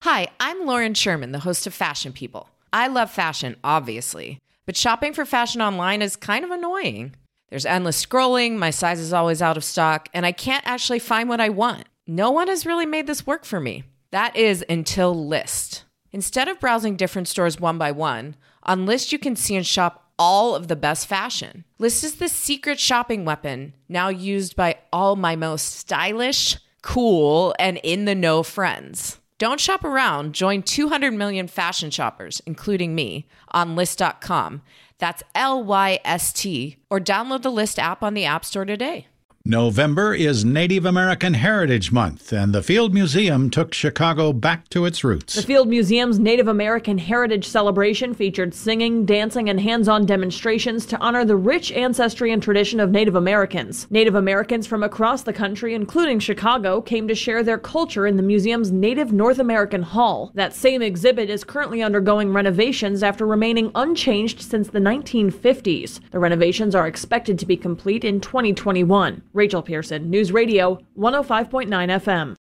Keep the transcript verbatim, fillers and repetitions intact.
Hi, I'm Lauren Sherman, the host of Fashion People. I love fashion, obviously, but shopping for fashion online is kind of annoying. There's endless scrolling, my size is always out of stock, and I can't actually find what I want. No one has really made this work for me. That is until Lyst. Instead of browsing different stores one by one, on Lyst you can see and shop all of the best fashion. Lyst is the secret shopping weapon now used by all my most stylish, cool, and in-the-know friends. Don't shop around. Join two hundred million fashion shoppers, including me, on Lyst dot com. That's L Y S T, or download the Lyst app on the App Store today. November is Native American Heritage Month, and the Field Museum took Chicago back to its roots. The Field Museum's Native American Heritage Celebration featured singing, dancing, and hands-on demonstrations to honor the rich ancestry and tradition of Native Americans. Native Americans from across the country, including Chicago, came to share their culture in the museum's Native North American Hall. That same exhibit is currently undergoing renovations after remaining unchanged since the nineteen fifties. The renovations are expected to be complete in twenty twenty-one. Rachel Pearson, News Radio, one oh five point nine F M.